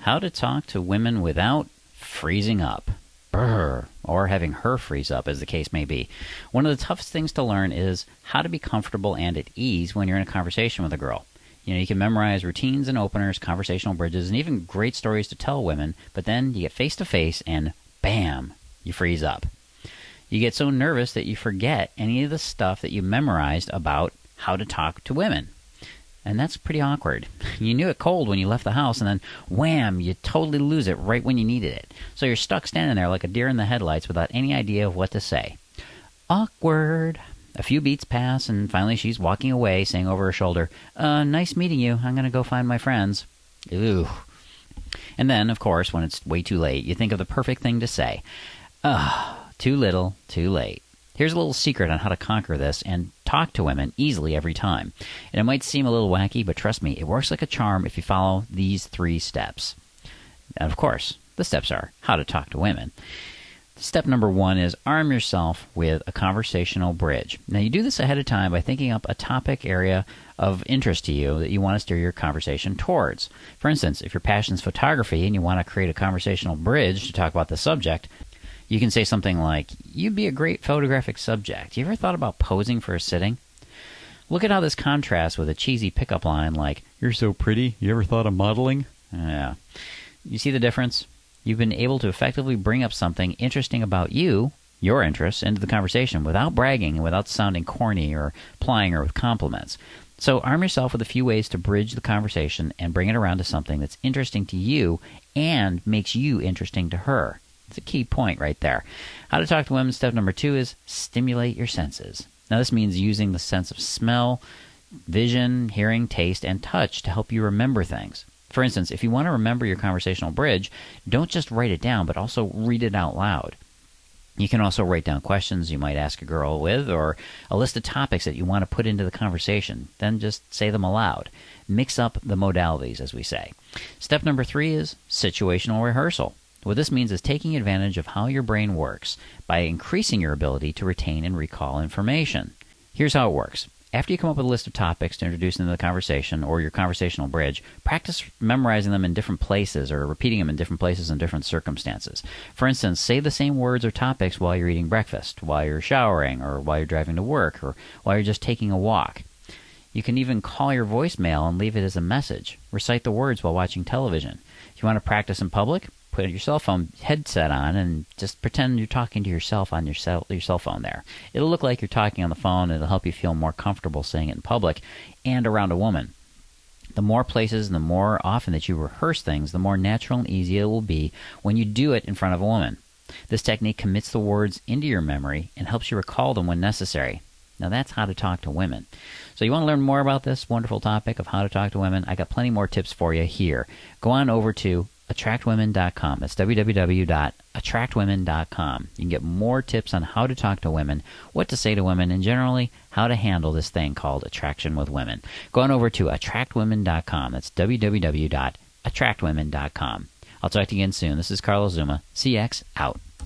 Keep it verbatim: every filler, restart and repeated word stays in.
How to talk to women without freezing up. Brr, or having her freeze up, as the case may be. One of the toughest things to learn is how to be comfortable and at ease when you're in a conversation with a girl. You know, you can memorize routines and openers, conversational bridges, and even great stories to tell women, but then you get face-to-face and bam, you freeze up. You get so nervous that you forget any of the stuff that you memorized about how to talk to women. And that's pretty awkward. You knew it cold when you left the house, and then wham, you totally lose it right when you needed it. So you're stuck standing there like a deer in the headlights without any idea of what to say. Awkward. A few beats pass, and finally she's walking away, saying over her shoulder, uh, nice meeting you. I'm going to go find my friends. Ooh. And then, of course, when it's way too late, you think of the perfect thing to say. Ugh. Too little, too late. Here's a little secret on how to conquer this and talk to women easily every time. And it might seem a little wacky, but trust me, it works like a charm if you follow these three steps. And of course, the steps are how to talk to women. Step number one is arm yourself with a conversational bridge. Now, you do this ahead of time by thinking up a topic area of interest to you that you want to steer your conversation towards. For instance, if your passion is photography and you want to create a conversational bridge to talk about the subject, you can say something like, you'd be a great photographic subject. You ever thought about posing for a sitting? Look at how this contrasts with a cheesy pickup line like, you're so pretty, you ever thought of modeling? Yeah. You see the difference? You've been able to effectively bring up something interesting about you, your interests, into the conversation without bragging and without sounding corny or plying her with compliments. So arm yourself with a few ways to bridge the conversation and bring it around to something that's interesting to you and makes you interesting to her. It's a key point right there. How to talk to women, step number two is stimulate your senses. Now, this means using the sense of smell, vision, hearing, taste, and touch to help you remember things. For instance, if you want to remember your conversational bridge, don't just write it down, but also read it out loud. You can also write down questions you might ask a girl with, or a list of topics that you want to put into the conversation. Then just say them aloud. Mix up the modalities, as we say. Step number three is situational rehearsal. What this means is taking advantage of how your brain works by increasing your ability to retain and recall information. Here's how it works. After you come up with a list of topics to introduce into the conversation or your conversational bridge, practice memorizing them in different places or repeating them in different places in different circumstances. For instance, say the same words or topics while you're eating breakfast, while you're showering, or while you're driving to work, or while you're just taking a walk. You can even call your voicemail and leave it as a message. Recite the words while watching television. If you want to practice in public, put your cell phone headset on and just pretend you're talking to yourself on your cell, your cell phone there. It'll look like you're talking on the phone, and it'll help you feel more comfortable saying it in public and around a woman. The more places and the more often that you rehearse things, the more natural and easy it will be when you do it in front of a woman. This technique commits the words into your memory and helps you recall them when necessary. Now, that's how to talk to women. So you want to learn more about this wonderful topic of how to talk to women? I got plenty more tips for you here. Go on over to attract women dot com. That's w w w dot attract women dot com. You can get more tips on how to talk to women, what to say to women, and generally how to handle this thing called attraction with women. Go on over to attract women dot com. That's w w w dot attract women dot com. I'll talk to you again soon. This is Carlos Zuma. C X out.